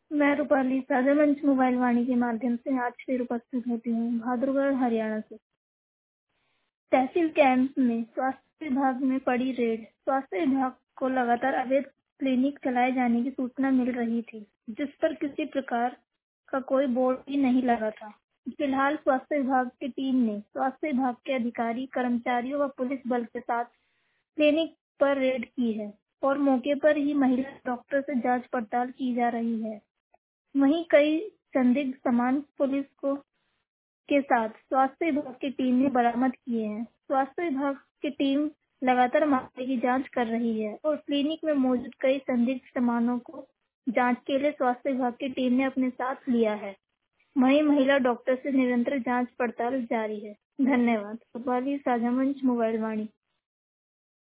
मैं रूपाली साझा मंच मोबाइल वाणी के माध्यम से आज फिर उपस्थित होती हूँ बहादुरगढ़ हरियाणा से। तहसील कैंप में स्वास्थ्य विभाग में पड़ी रेड। स्वास्थ्य विभाग को लगातार अवैध क्लिनिक चलाए जाने की सूचना मिल रही थी, जिस पर किसी प्रकार का कोई बोर्ड भी नहीं लगा था। फिलहाल स्वास्थ्य विभाग की टीम ने स्वास्थ्य विभाग के अधिकारी, कर्मचारियों व पुलिस बल के साथ क्लिनिक पर रेड की है और मौके पर ही महिला डॉक्टर से जांच पड़ताल की जा रही है। वहीं कई संदिग्ध सामान पुलिस को के साथ स्वास्थ्य विभाग की टीम ने बरामद किए हैं। स्वास्थ्य विभाग की टीम लगातार मामले की जांच कर रही है और क्लिनिक में मौजूद कई संदिग्ध सामानों को जांच के लिए स्वास्थ्य विभाग की टीम ने अपने साथ लिया है। वहीं महिला डॉक्टर से निरंतर जांच पड़ताल जारी है। धन्यवाद। रूपाली साझा मंच मोबाइल वाणी।